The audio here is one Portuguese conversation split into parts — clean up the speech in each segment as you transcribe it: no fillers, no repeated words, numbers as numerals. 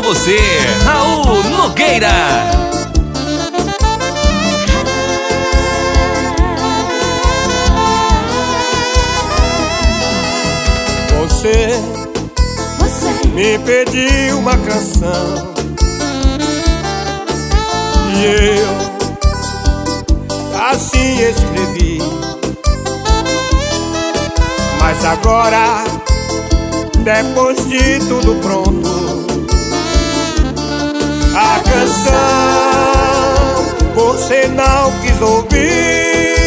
você, Raul Nogueira. Você me pediu uma canção e eu assim escrevi. Mas agora, depois de tudo pronto, a canção você não quis ouvir.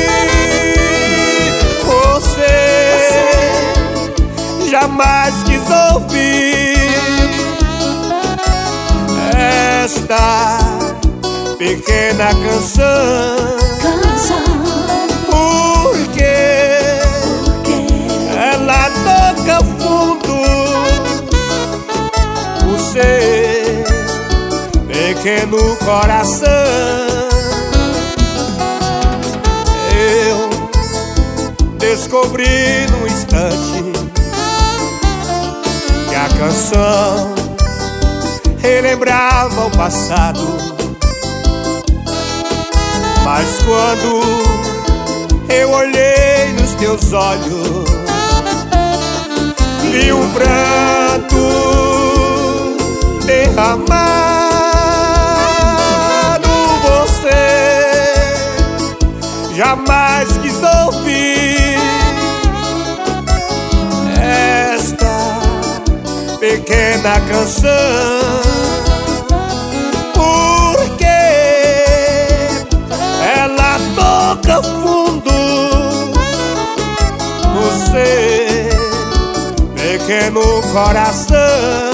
Você jamais quis ouvir esta pequena canção. Porque ela toca fundo o seu pequeno coração. Eu descobri num instante que a canção relembrava o passado. Mas quando eu olhei nos teus olhos, vi um pranto derramado. Você jamais quis ouvir esta pequena canção. Porque ela toca fundo no seu pequeno coração.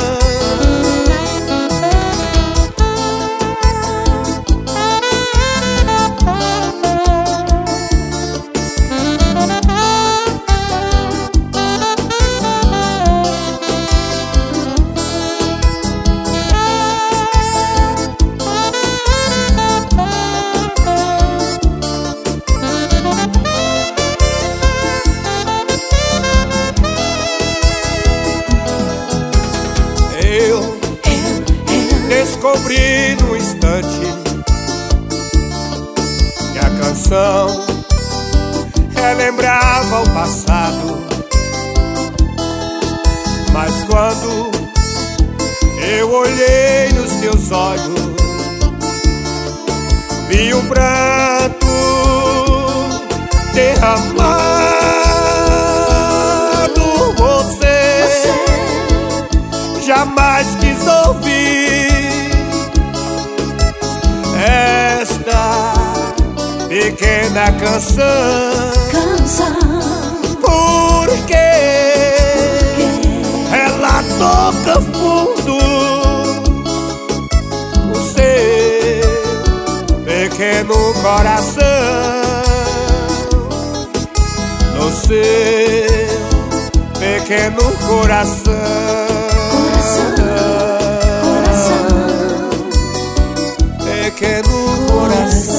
Descobri no instante que a canção relembrava o passado. Mas quando eu olhei nos teus olhos, vi um pranto derramado. Você jamais quis ouvir esta pequena canção. Porque ela toca fundo o seu pequeno coração. No seu pequeno coração. Pequeno coração.